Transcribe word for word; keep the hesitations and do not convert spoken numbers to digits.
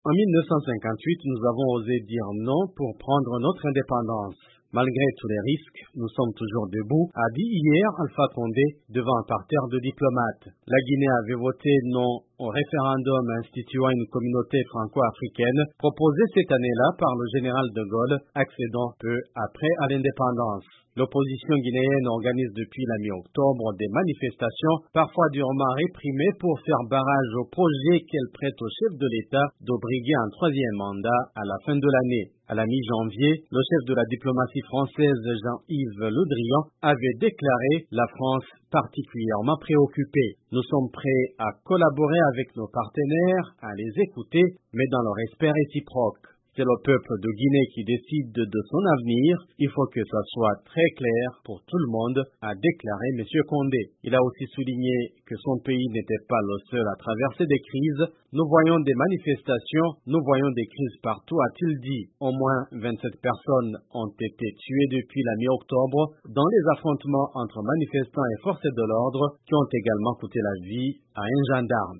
En mille neuf cent cinquante-huit, nous avons osé dire non pour prendre notre indépendance. Malgré tous les risques, nous sommes toujours debout, a dit hier Alpha Condé devant un parterre de diplomates. La Guinée avait voté non au référendum instituant une communauté franco-africaine proposé cette année-là par le général de Gaulle, accédant peu après à l'indépendance. L'opposition guinéenne organise depuis la mi-octobre des manifestations, parfois durement réprimées, pour faire barrage au projet qu'elle prête au chef de l'État de briguer un troisième mandat à la fin de l'année. À la mi-janvier, le chef de la diplomatie française, Jean-Yves Le Drian, avait déclaré la France particulièrement préoccupée. Nous sommes prêts à collaborer avec nos partenaires, à les écouter, mais dans le respect réciproque. C'est le peuple de Guinée qui décide de son avenir. Il faut que ça soit très clair pour tout le monde, a déclaré M. Condé. Il a aussi souligné que son pays n'était pas le seul à traverser des crises. Nous voyons des manifestations, nous voyons des crises partout, a-t-il dit. Au moins vingt-sept personnes ont été tuées depuis la mi-octobre dans les affrontements entre manifestants et forces de l'ordre qui ont également coûté la vie à un gendarme.